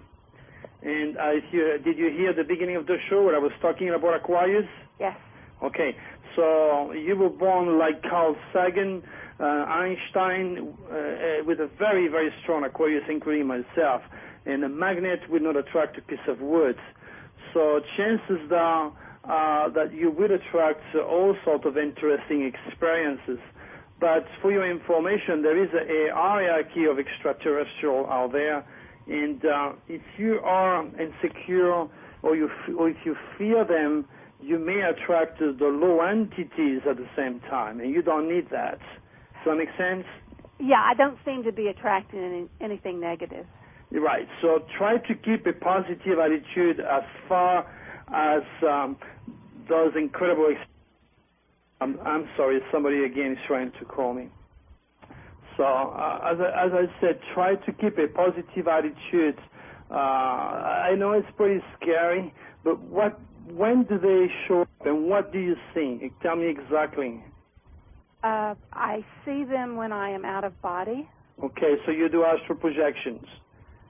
S1: And I hear, did you hear the beginning of the show where I was talking about Aquarius?
S4: Yes.
S1: Okay. So you were born like Carl Sagan, uh, Einstein, uh, with a very, very strong Aquarius, including myself. And a magnet would not attract a piece of wood. So chances are uh, that you will attract uh, all sorts of interesting experiences. But for your information, there is a, a hierarchy of extraterrestrial out there. And uh, if you are insecure or, you f- or if you fear them, you may attract uh, the low entities at the same time, and you don't need that. Does that make sense?
S4: Yeah, I don't seem to be attracting any, anything negative.
S1: You're right. So try to keep a positive attitude as far as um, those incredible experiences. I'm, I'm sorry, somebody again is trying to call me. So uh, as, I, as I said, try to keep a positive attitude. Uh, I know it's pretty scary, but what, when do they show up, and what do you see? Tell me exactly.
S4: Uh, I see them when I am out of body.
S1: Okay, so you do astral projections.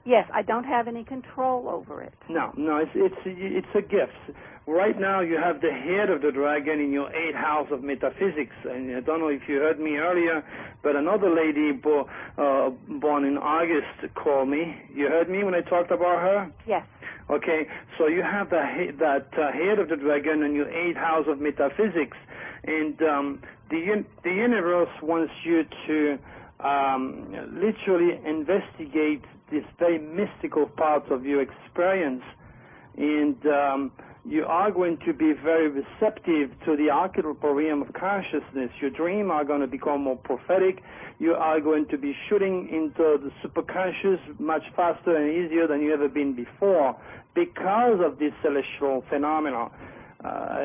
S4: Yes, I don't have any control over it.
S1: No, no, it's it's it's a gift. Right now, you have the head of the dragon in your eighth house of metaphysics, and I don't know if you heard me earlier, but another lady bo- uh, born in August called me. You heard me when I talked about her?
S4: Yes.
S1: Okay, so you have the he- that uh, head of the dragon in your eighth house of metaphysics, and um, the un- the universe wants you to um, literally investigate this very mystical part of your experience, and um, you are going to be very receptive to the archetypal realm of consciousness. Your dreams are going to become more prophetic. You are going to be shooting into the superconscious much faster and easier than you ever been before because of this celestial phenomena. Uh,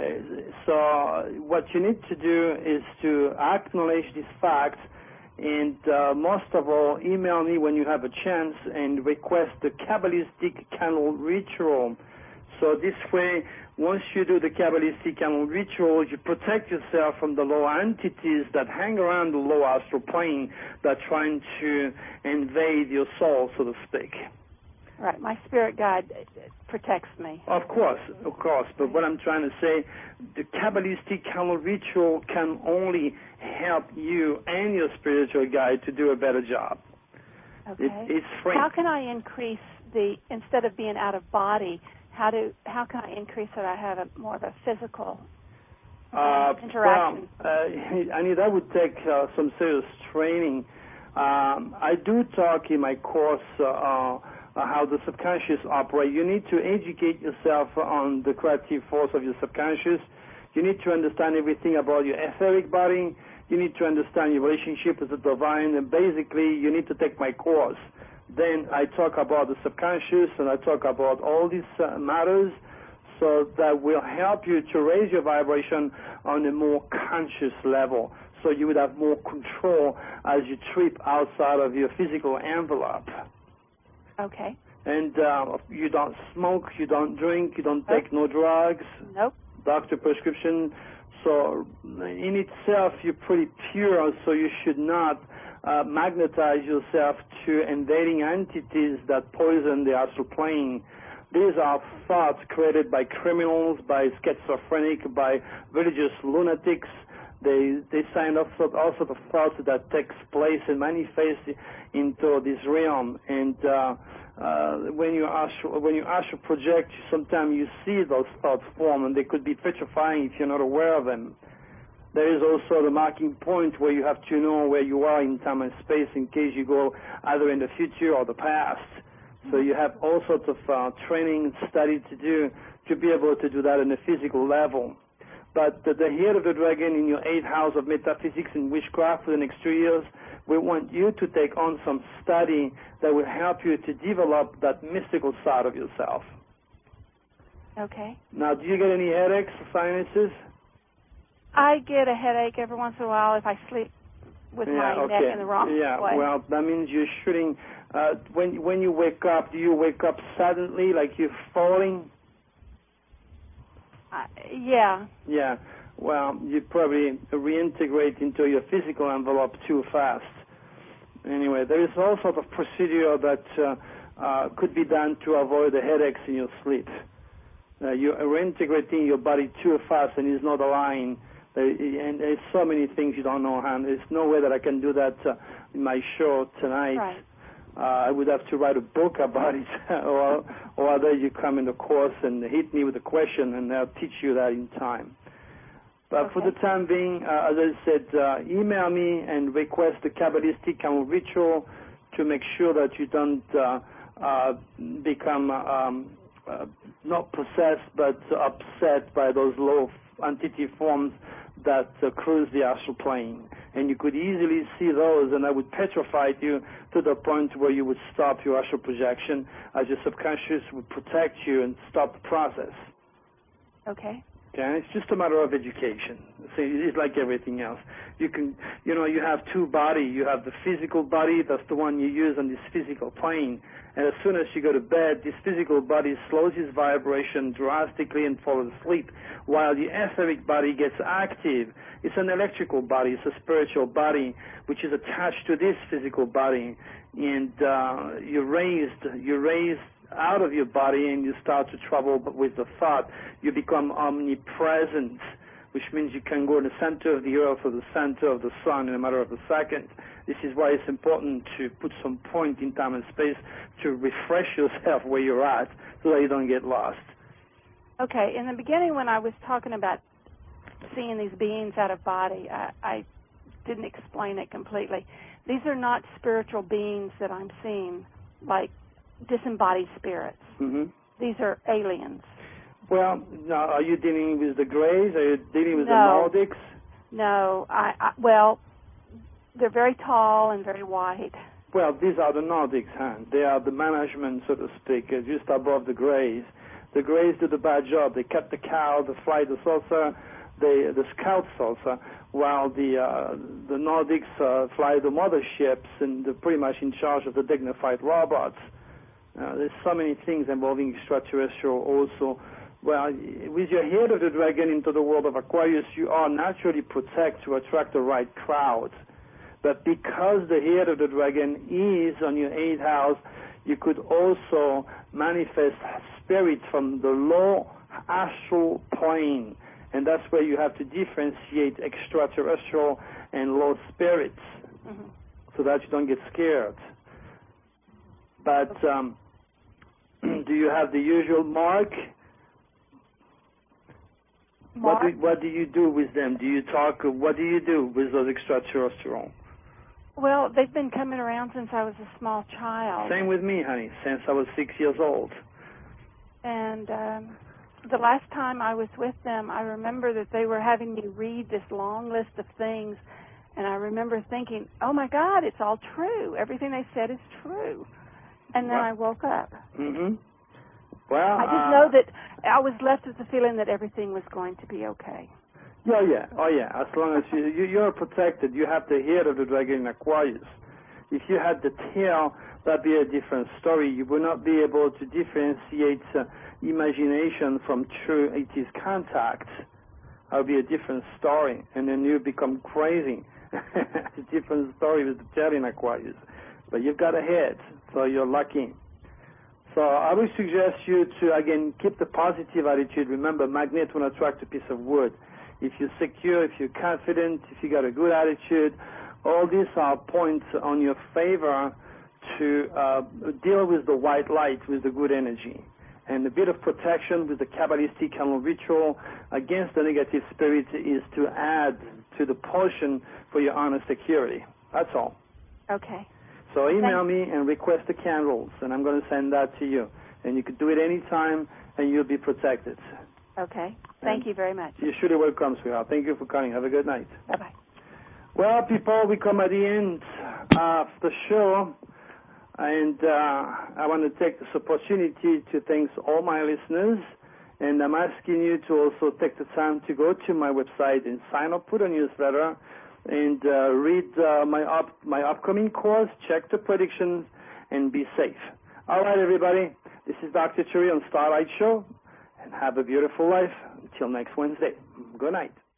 S1: so what you need to do is to acknowledge these facts, and uh, most of all, email me when you have a chance and request the Kabbalistic candle ritual. So this way, once you do the Kabbalistic candle ritual, you protect yourself from the low entities that hang around the low astral plane that are trying to invade your soul, so to speak.
S4: Right. My spirit guide protects me.
S1: Of course, of course. But what I'm trying to say, the Kabbalistic candle ritual can only help you and your spiritual guide to do a better job.
S4: Okay.
S1: It, it's free.
S4: How can I increase the, instead of being out of body, how do how can I increase that I have a more of a physical um,
S1: uh,
S4: interaction?
S1: Well, uh, I mean, that would take uh, some serious training. Um, I do talk in my course uh, uh, how the subconscious operates. You need to educate yourself on the creative force of your subconscious. You need to understand everything about your etheric body. You need to understand your relationship with the divine. And basically, you need to take my course. Then I talk about the subconscious, and I talk about all these uh, matters, so that will help you to raise your vibration on a more conscious level, so you would have more control as you trip outside of your physical envelope.
S4: Okay.
S1: And uh, you don't smoke, you don't drink, you don't take
S4: Nope.
S1: no drugs,
S4: Nope.
S1: doctor prescription. So in itself, you're pretty pure, so you should not Uh, magnetize yourself to invading entities that poison the astral plane. These are thoughts created by criminals, by schizophrenic, by religious lunatics. They they sign up for all sorts of thoughts that takes place and manifest into this realm. And uh, uh, when you astral, when you astral project, sometimes you see those thoughts form, and they could be petrifying if you're not aware of them. There is also the marking point where you have to know where you are in time and space in case you go either in the future or the past. So you have all sorts of uh, training, study to do to be able to do that on a physical level. But the, the head of the dragon in your eighth house of metaphysics and witchcraft for the next two years, we want you to take on some study that will help you to develop that mystical side of yourself.
S4: Okay.
S1: Now, do you get any headaches or sinuses?
S4: I get a headache every once in a while if I sleep with
S1: Yeah,
S4: my
S1: okay.
S4: neck in the wrong
S1: yeah,
S4: way.
S1: well, that means you're shooting. Uh, when when you wake up, do you wake up suddenly, like you're falling?
S4: Uh, yeah.
S1: Yeah. Well, you probably reintegrate into your physical envelope too fast. Anyway, there is all sort of procedure that uh, uh, could be done to avoid the headaches in your sleep. Uh, you're reintegrating your body too fast, and it's not aligned. There, and there's so many things you don't know, Han. There's no way that I can do that uh, in my show tonight.
S4: Right.
S1: Uh, I would have to write a book about it, or, or either you come in the course and hit me with a question, and I'll teach you that in time. But
S4: okay.
S1: for the time being, uh, as I said, uh, email me and request the Kabbalistic Camel ritual to make sure that you don't uh, uh, become um, uh, not possessed, but upset by those low entity forms that uh, cruise the astral plane. And you could easily see those, and that would petrify you to the point where you would stop your astral projection, as your subconscious would protect you and stop the process.
S4: Okay.
S1: Okay, it's just a matter of education. So it's like everything else. You can, you know, you have two bodies. You have the physical body, that's the one you use on this physical plane. And as soon as you go to bed, this physical body slows its vibration drastically and falls asleep, while the etheric body gets active. It's an electrical body. It's a spiritual body which is attached to this physical body, and uh, you're raised. You're raised out of your body, and you start to travel with the thought. You become omnipresent, which means you can go to the center of the earth or the center of the sun in a matter of a second. This is why it's important to put some point in time and space to refresh yourself where you're at so that you don't get lost.
S4: Okay, in the beginning when I was talking about seeing these beings out of body, I, I didn't explain it completely. These are not spiritual beings that I'm seeing, like disembodied spirits.
S1: Mm-hmm.
S4: These are aliens.
S1: Well, now, are you dealing with the Greys? Are you dealing with
S4: no.
S1: the Nordics?
S4: No, I, I well, they're very tall and very wide.
S1: Well, these are the Nordics, huh? They are the management, so to speak, uh, just above the Greys. The Greys do the bad job. They cut the cow, they fly the saucer, they the scout saucer, while the uh, the Nordics uh, fly the motherships and they're pretty much in charge of the dignified robots. Uh, there's so many things involving extraterrestrial also. Well, with your head of the dragon into the world of Aquarius, you are naturally protected to attract the right crowd. But because the head of the dragon is on your eighth house, you could also manifest spirits from the low astral plane. And that's where you have to differentiate extraterrestrial and low spirits, mm-hmm. so that you don't get scared. But um, do you have the usual mark?
S4: Mark?
S1: What do, what do you do with them? Do you talk? What do you do with those extraterrestrial?
S4: Well, they've been coming around since I was a small child.
S1: Same with me, honey, since I was six years old.
S4: And um, the last time I was with them, I remember that they were having me read this long list of things, and I remember thinking, oh, my God, it's all true. Everything they said is true. And then
S1: well,
S4: I woke up.
S1: Mm-hmm. Well,
S4: I just
S1: uh,
S4: know that I was left with the feeling that everything was going to be okay.
S1: Yeah, yeah, oh yeah. As long as you, you you're protected, you have the head of the dragon in Aquarius. If you had the tail, that'd be a different story. You would not be able to differentiate uh, imagination from true it is contact. That would be a different story, and then you become crazy. It's a different story with the tail in Aquarius. But you've got a head, so you're lucky. So I would suggest you to, again, keep the positive attitude. Remember, magnet will attract a piece of wood. If you're secure, if you're confident, if you got a good attitude, all these are points on your favor to uh, deal with the white light, with the good energy. And a bit of protection with the Kabbalistic candle ritual against the negative spirit is to add to the portion for your honor security. That's all.
S4: Okay.
S1: So email me and request the candles, and I'm going to send that to you. And you can do it anytime, and you'll be protected.
S4: Okay. Thank
S1: and
S4: you very much.
S1: You're surely welcome, sweetheart. Thank you for calling. Have a good night.
S4: Bye-bye.
S1: Well, people, we come at the end of the show, and uh, I want to take this opportunity to thank all my listeners, and I'm asking you to also take the time to go to my website and sign up for the newsletter and uh, read uh, my up, my upcoming course, check the predictions, and be safe. All right, everybody, this is Doctor Thury on Starlight Show, and have a beautiful life until next Wednesday. Good night.